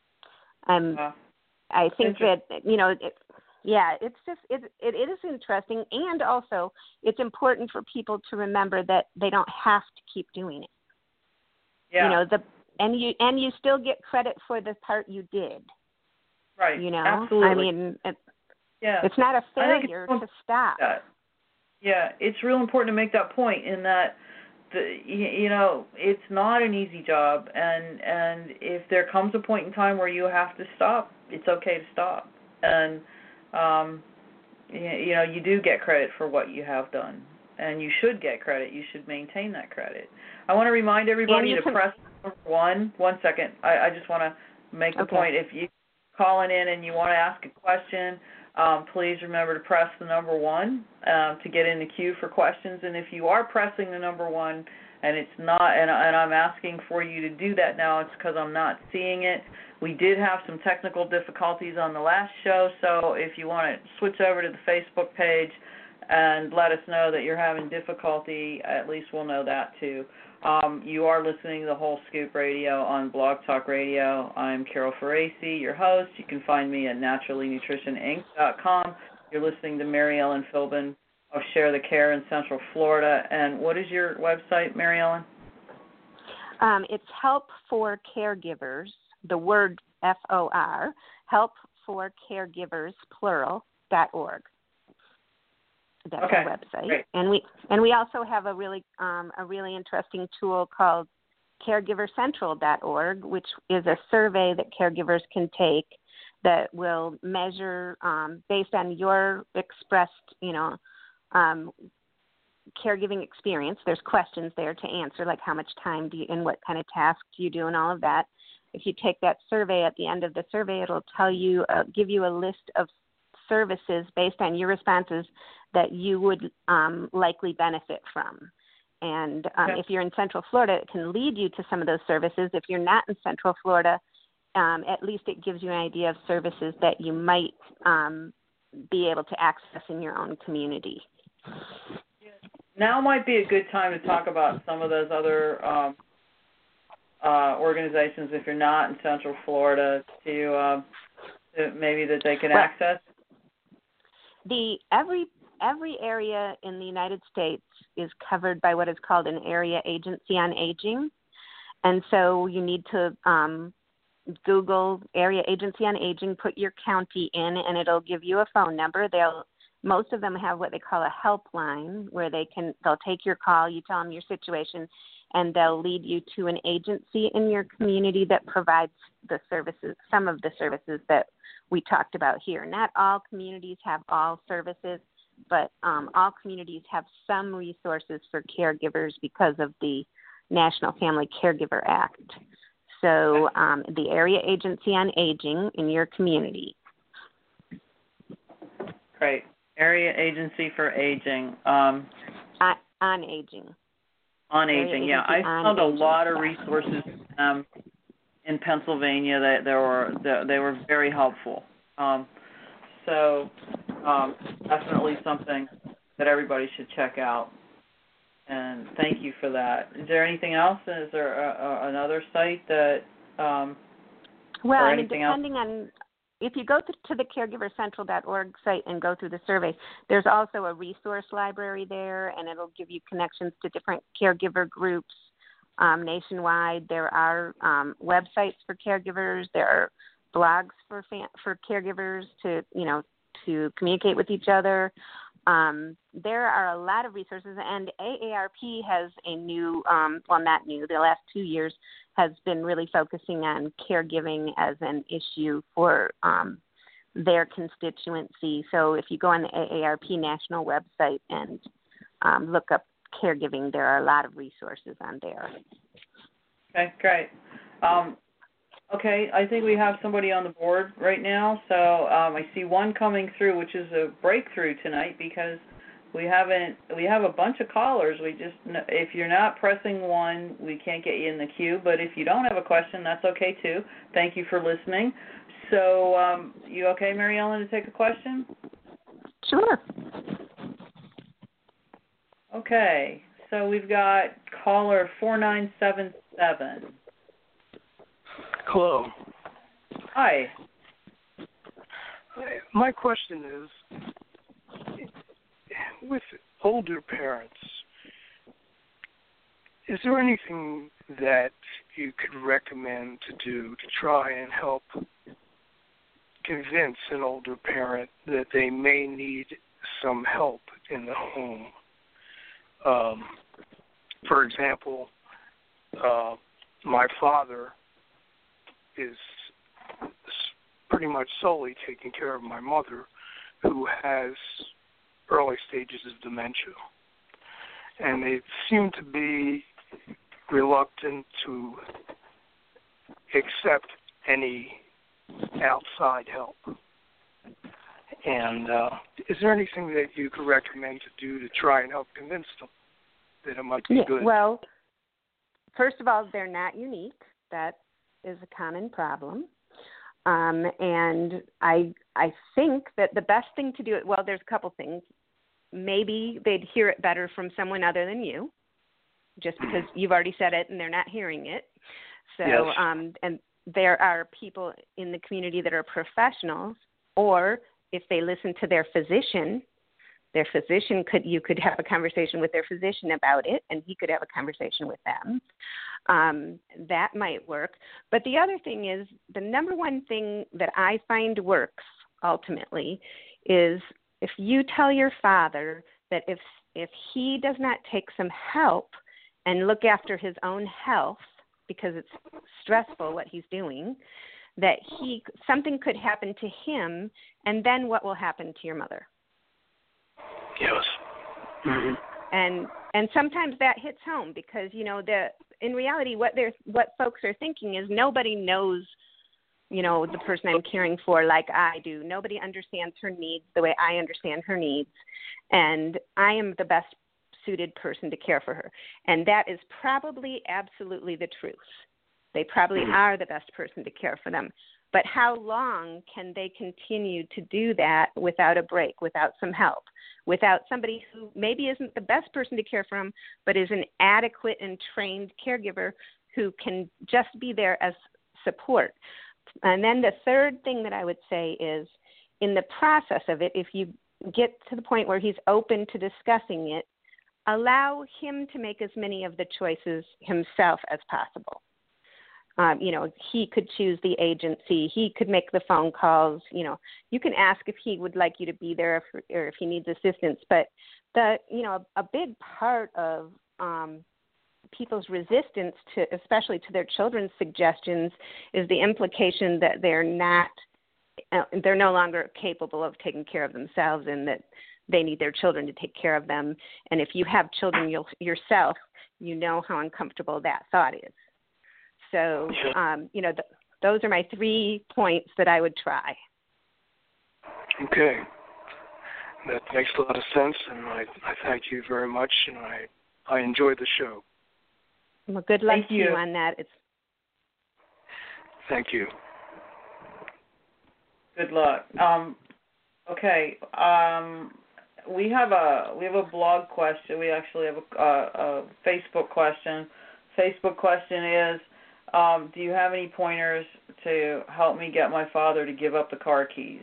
I think that, it is interesting, and also it's important for people to remember that they don't have to keep doing it. Yeah. And you still get credit for the part you did. Right. Absolutely. It's not a failure to stop. Yeah, it's real important to make that point in that it's not an easy job, and if there comes a point in time where you have to stop, it's okay to stop. And you do get credit for what you have done, and you should get credit. You should maintain that credit. I want to remind everybody to press number one. 1 second. I just want to make the point. If you're calling in and you want to ask a question, please remember to press the number one to get in the queue for questions. And if you are pressing the number one and it's not, and I'm asking for you to do that now, it's because I'm not seeing it. We did have some technical difficulties on the last show, so if you want to switch over to the Facebook page and let us know that you're having difficulty, at least we'll know that too. You are listening to the Whole Scoop Radio on Blog Talk Radio. I'm Carol Faraci, your host. You can find me at naturallynutritioninc.com. You're listening to Mary Ellen Philbin of Share the Care in Central Florida. And what is your website, Mary Ellen? It's Help for Caregivers, the word FOR, Help for Caregivers, plural.org. That's our website. Great. And we also have a really interesting tool called caregivercentral.org, which is a survey that caregivers can take that will measure based on your expressed, caregiving experience. There's questions there to answer, like how much time do you and what kind of tasks do you do and all of that. If you take that survey, at the end of the survey, it'll tell you, give you a list of services based on your responses that you would likely benefit from. And if you're in Central Florida, it can lead you to some of those services. If you're not in Central Florida, at least it gives you an idea of services that you might be able to access in your own community. Now might be a good time to talk about some of those other organizations, if you're not in Central Florida, to maybe that they can access. Every area in the United States is covered by what is called an area agency on aging. And so you need to Google area agency on aging, put your county in, and it'll give you a phone number. Most of them have what they call a helpline where they'll take your call, you tell them your situation, and they'll lead you to an agency in your community that provides the services, some of the services that we talked about here. Not all communities have all services, but all communities have some resources for caregivers because of the National Family Caregiver Act. So the Area Agency on Aging in your community. Great. Area Agency for Aging. On aging. On aging, yeah. I found a lot of resources in Pennsylvania that they were very helpful. So definitely something that everybody should check out. And thank you for that. Is there anything else? Is there another site that? Well, I mean, depending on if you go to the caregivercentral.org site and go through the survey, there's also a resource library there, and it'll give you connections to different caregiver groups nationwide. There are websites for caregivers. There are blogs for caregivers to communicate with each other. There are a lot of resources, and AARP has a new, not new, the last 2 years has been really focusing on caregiving as an issue for their constituency. So if you go on the AARP national website and look up caregiving, there are a lot of resources on there. Okay, great. Okay, I think we have somebody on the board right now. So I see one coming through, which is a breakthrough tonight because we have a bunch of callers. If you're not pressing 1, we can't get you in the queue. But if you don't have a question, that's okay too. Thank you for listening. So you okay, Mary Ellen, to take a question? Sure. Okay, so we've got caller 4977. Hello. Hi. My question is, with older parents, is there anything that you could recommend to do to try and help convince an older parent that they may need some help in the home? For example, my father is pretty much solely taking care of my mother, who has early stages of dementia. And they seem to be reluctant to accept any outside help. And is there anything that you could recommend to do to try and help convince them that it might be good? Well, first of all, they're not unique. That is a common problem. And I think that the best thing to do, well, there's a couple things. Maybe they'd hear it better from someone other than you, just because you've already said it and they're not hearing it. So, yes. And there are people in the community that are professionals, or if they listen to their physician you could have a conversation with their physician about it, and he could have a conversation with them. That might work. But the other thing is, the number one thing that I find works ultimately is if you tell your father that if he does not take some help and look after his own health, because it's stressful what he's doing, that something could happen to him, and then what will happen to your mother? Yes. Mm-hmm. And sometimes that hits home because in reality what folks are thinking is nobody knows the person I'm caring for like I do. Nobody understands her needs the way I understand her needs, and I am the best suited person to care for her. And that is probably absolutely the truth. They probably are the best person to care for them. But how long can they continue to do that without a break, without some help, without somebody who maybe isn't the best person to care for them, but is an adequate and trained caregiver who can just be there as support? And then the third thing that I would say is, in the process of it, if you get to the point where he's open to discussing it, allow him to make as many of the choices himself as possible. He could choose the agency. He could make the phone calls. You can ask if he would like you to be there or if he needs assistance. But a big part of people's resistance to, especially to their children's suggestions, is the implication that they're no longer capable of taking care of themselves, and that they need their children to take care of them. And if you have children yourself, you know how uncomfortable that thought is. So, those are my 3 points that I would try. Okay. That makes a lot of sense, and I thank you very much, and I enjoy the show. Well, good luck to you on that. Thank you. Good luck. Okay. We have a blog question. We actually have a Facebook question. Facebook question is, Do you have any pointers to help me get my father to give up the car keys?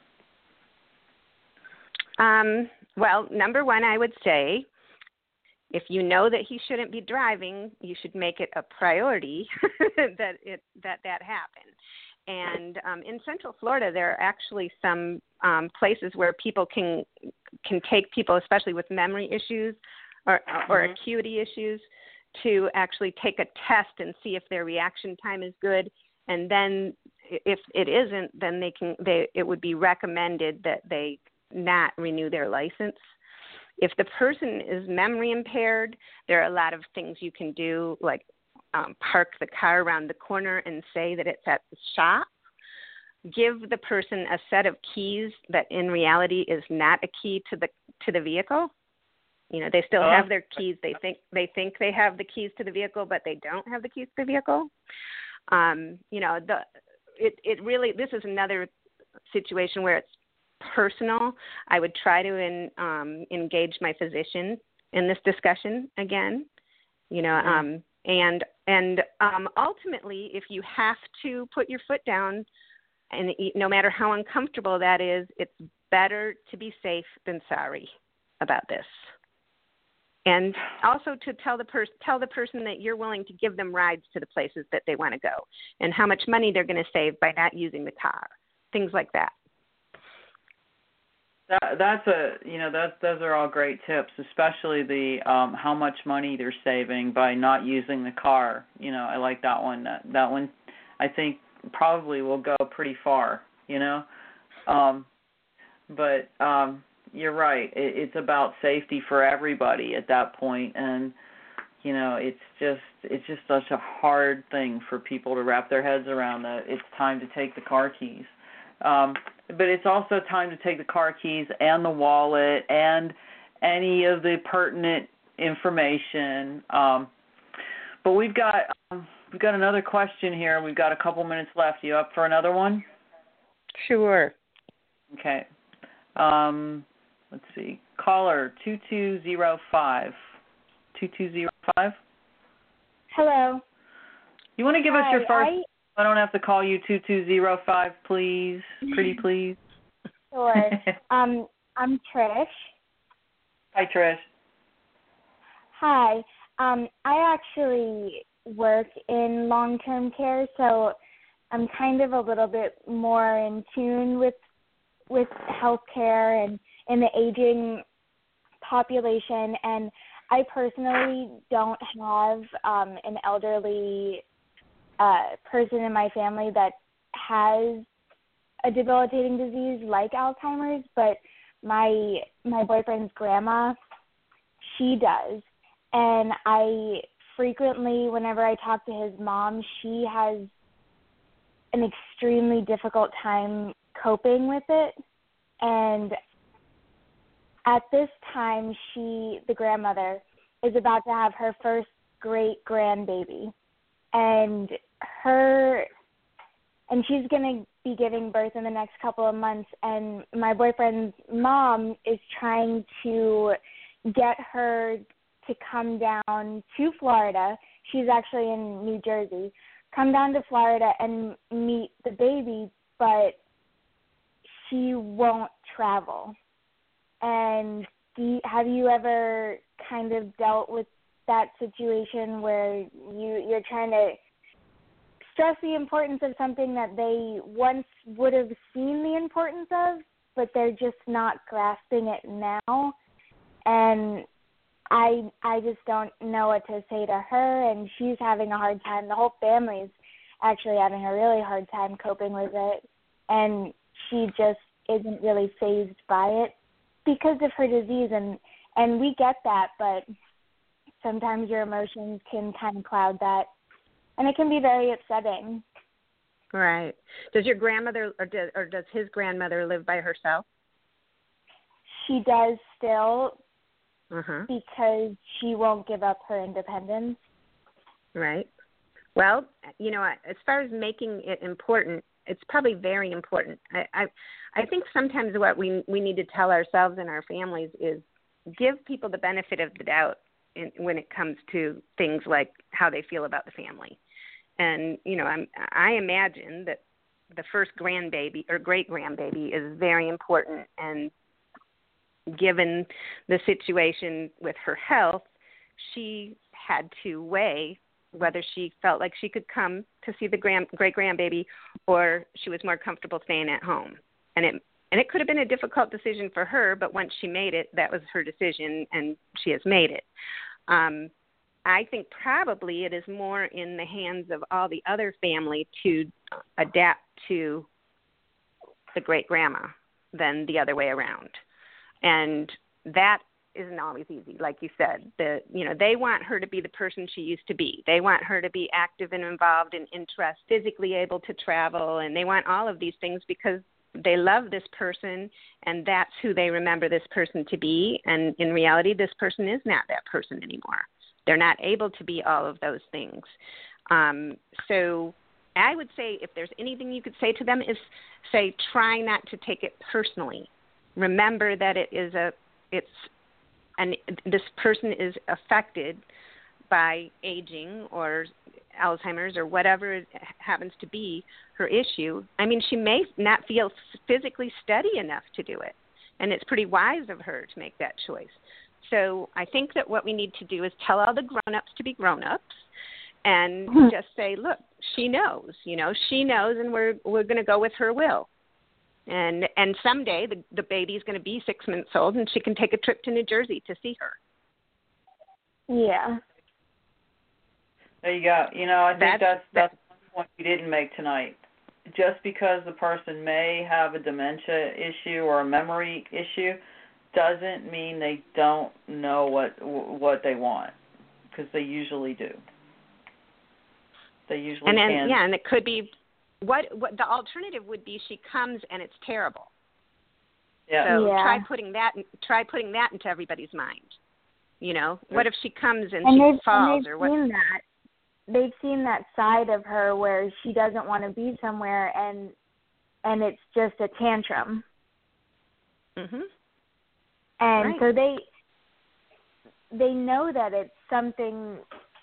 Well, number one, I would say, if you know that he shouldn't be driving, you should make it a priority that happen. And in Central Florida, there are actually some places where people can take people, especially with memory issues or acuity issues, to actually take a test and see if their reaction time is good. And then, if it isn't, then it would be recommended that they not renew their license. If the person is memory impaired, there are a lot of things you can do, like park the car around the corner and say that it's at the shop. Give the person a set of keys that in reality is not a key to the vehicle. You know, they still have their keys. They think they have the keys to the vehicle, but they don't have the keys to the vehicle. You know, it really, this is another situation where it's personal. I would try to engage my physician in this discussion again. You know, and ultimately, if you have to put your foot down, and no matter how uncomfortable that is, it's better to be safe than sorry about this. And also to tell the person that you're willing to give them rides to the places that they want to go, and how much money they're going to save by not using the car, things like that. Those are all great tips, especially the how much money they're saving by not using the car. You know, I like that one. That one, I think, probably will go pretty far. You know, but you're right. It's about safety for everybody at that point, and you know, it's just such a hard thing for people to wrap their heads around, that it's time to take the car keys. But it's also time to take the car keys and the wallet and any of the pertinent information. But we've got another question here. We've got a couple minutes left. You up for another one? Sure. Okay. Let's see. Caller 2205. 2205. Hello. You want to give us your first? I don't have to call you 2205, please. Pretty please. Sure. I'm Trish. Hi, Trish. Hi. I actually work in long-term care, so I'm kind of a little bit more in tune with healthcare and in the aging population. And I personally don't have an elderly person in my family that has a debilitating disease like Alzheimer's, but my boyfriend's grandma, she does. And I frequently, whenever I talk to his mom, she has an extremely difficult time coping with it. And at this time, the grandmother, is about to have her first great grandbaby. And she's going to be giving birth in the next couple of months, and my boyfriend's mom is trying to get her to come down to Florida. She's actually in New Jersey. Come down to Florida and meet the baby, but she won't travel. And have you ever kind of dealt with that situation where you're trying to stress the importance of something that they once would have seen the importance of, but they're just not grasping it now? And I just don't know what to say to her, and she's having a hard time. The whole family's actually having a really hard time coping with it, and she just isn't really fazed by it because of her disease, and we get that, but sometimes your emotions can kind of cloud that, and it can be very upsetting. Right. Does your grandmother or does his grandmother live by herself? She does still, because she won't give up her independence. Right. Well, you know, as far as making it important, it's probably very important. I think sometimes what we need to tell ourselves and our families is give people the benefit of the doubt when it comes to things like how they feel about the family. And, I imagine that the first grandbaby or great-grandbaby is very important. And given the situation with her health, she had to weigh whether she felt like she could come to see the great-grandbaby or she was more comfortable staying at home. And it could have been a difficult decision for her, but once she made it, that was her decision, and she has made it. I think probably it is more in the hands of all the other family to adapt to the great-grandma than the other way around. And that isn't always easy, like you said. They want her to be the person she used to be. They want her to be active and involved in interests, physically able to travel, and they want all of these things because they love this person, and that's who they remember this person to be. And in reality, this person is not that person anymore. They're not able to be all of those things. So I would say if there's anything you could say to them is say, try not to take it personally. Remember that this person is affected by aging or Alzheimer's or whatever it happens to be her issue. I mean, she may not feel physically steady enough to do it, and it's pretty wise of her to make that choice. So I think that what we need to do is tell all the grown-ups to be grown-ups and just say, look, she knows, she knows, and we're going to go with her will. And someday the baby's going to be 6 months old, and she can take a trip to New Jersey to see her. Yeah. There you go. I think that's one point we didn't make tonight. Just because the person may have a dementia issue or a memory issue doesn't mean they don't know what they want, because they usually do. They usually can. Yeah, and it could be what the alternative would be. She comes and it's terrible. Yeah. So try putting that into everybody's mind. What if she comes and she falls or what? They've seen that side of her where she doesn't want to be somewhere, and it's just a tantrum. Mhm. And so they know that it's something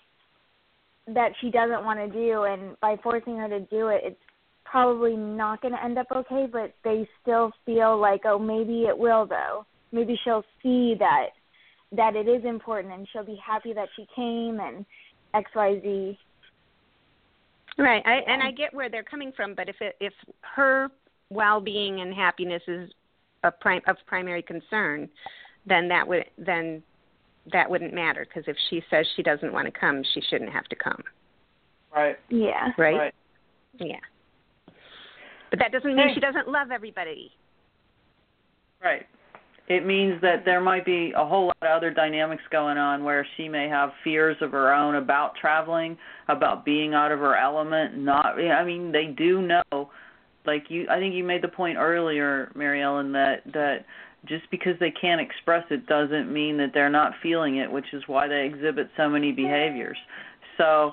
that she doesn't want to do, and by forcing her to do it, it's probably not going to end up okay, but they still feel like, oh, maybe it will, though. Maybe she'll see that it is important, and she'll be happy that she came, and XYZ. Right, I get where they're coming from, but if her well-being and happiness is of primary concern, then that wouldn't matter, because if she says she doesn't want to come, she shouldn't have to come. Right. Yeah. Right? Yeah. But that doesn't mean she doesn't love everybody. Right. It means that there might be a whole lot of other dynamics going on where she may have fears of her own about traveling, about being out of her element. They do know. I think you made the point earlier, Mary Ellen, that just because they can't express it doesn't mean that they're not feeling it, which is why they exhibit so many behaviors. So,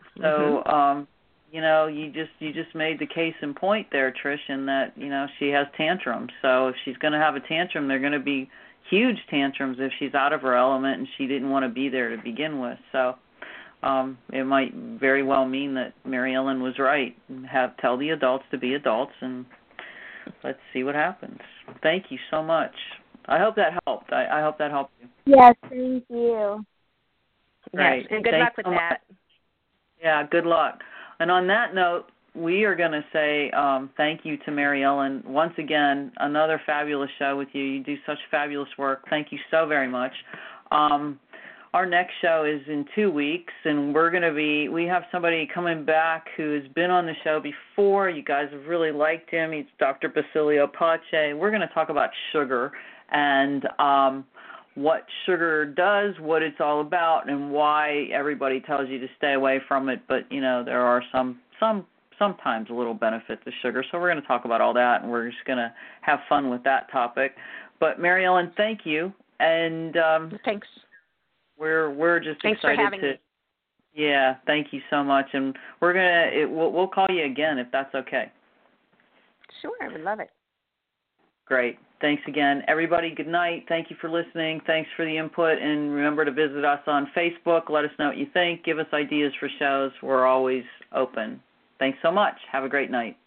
you just made the case in point there, Trish, in that she has tantrums. So if she's going to have a tantrum, they're going to be huge tantrums if she's out of her element and she didn't want to be there to begin with. So. It might very well mean that Mary Ellen was right. Tell the adults to be adults, and let's see what happens. Thank you so much. I hope that helped. I hope that helped you. Yes, thank you. Great. Yes, and good luck with that. Yeah, good luck. And on that note, we are going to say thank you to Mary Ellen. Once again, another fabulous show with you. You do such fabulous work. Thank you so very much. Our next show is in 2 weeks, and we have somebody coming back who has been on the show before. You guys have really liked him. He's Dr. Basilio Pache. We're going to talk about sugar and what sugar does, what it's all about, and why everybody tells you to stay away from it. But, there are sometimes a little benefit to sugar. So we're going to talk about all that, and we're just going to have fun with that topic. But, Mary Ellen, thank you. And thanks. We're just Thanks excited for having me. Yeah, thank you so much, and we'll call you again if that's okay. Sure, I would love it. Great. Thanks again. Everybody, good night. Thank you for listening. Thanks for the input. And remember to visit us on Facebook. Let us know what you think. Give us ideas for shows. We're always open. Thanks so much. Have a great night.